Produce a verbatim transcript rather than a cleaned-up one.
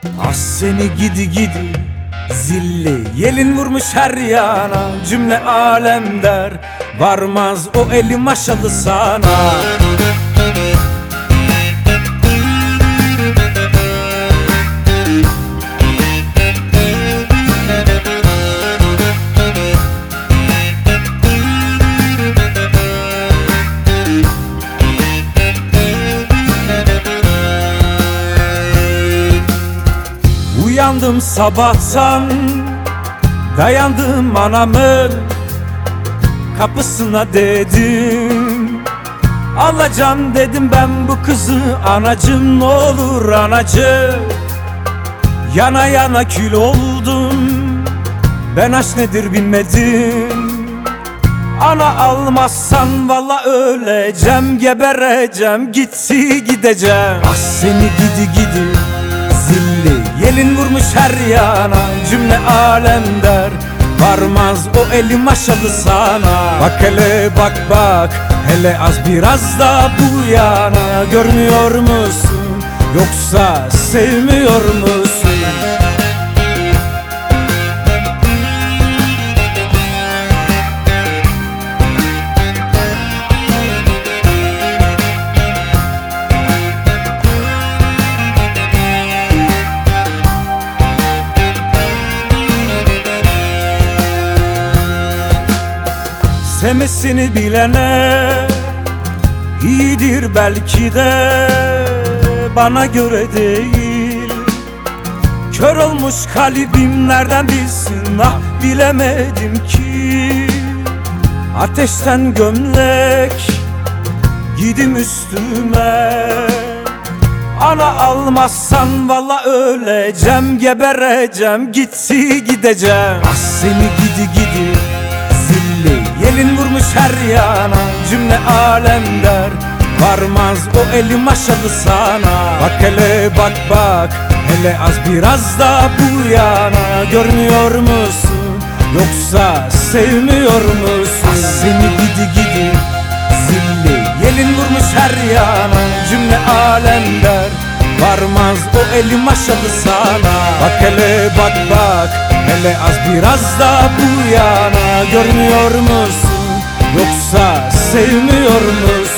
Ah seni gidi gidi zilli yelin vurmuş her yana. Cümle alem der varmaz o eli maşalı sana. Uyandım sabahtan, dayandım anamın kapısına dedim. Alacağım dedim ben bu kızı anacım, ne olur anacım. Yana yana kül oldum, ben aşk nedir bilmedim. Ana almazsan valla öleceğim, gebereceğim, gitsi gideceğim. Ah seni gidi gidi zilli yelin vurmuş her yana. Cümle alem der varmaz o eli maşalı sana. Bak hele bak bak hele az biraz da bu yana. Görmüyor musun yoksa sevmiyor musun? Sevmesini bilene iyidir belki de, bana göre değil. Kör olmuş kalbim nereden bilsin, ah bilemedim ki. Ateşten gömlek giydim üstüme. Ana almazsan valla öleceğim, gebereceğim, gitsi gideceğim. Ah seni gidi gidi zilli yelin vurmuş her yana. Cümle alem der varmaz o eli maşalı sana. Bak hele bak bak hele az biraz da bu yana. Görmüyor musun yoksa sevmiyor musun? Ah seni gidi gidi zilli yelin vurmuş her yana. Cümle alem der varmaz o eli maşalı sana. Bak hele bak bak hele az biraz da bu yana. Görmüyor musun yoksa sevmiyor musun?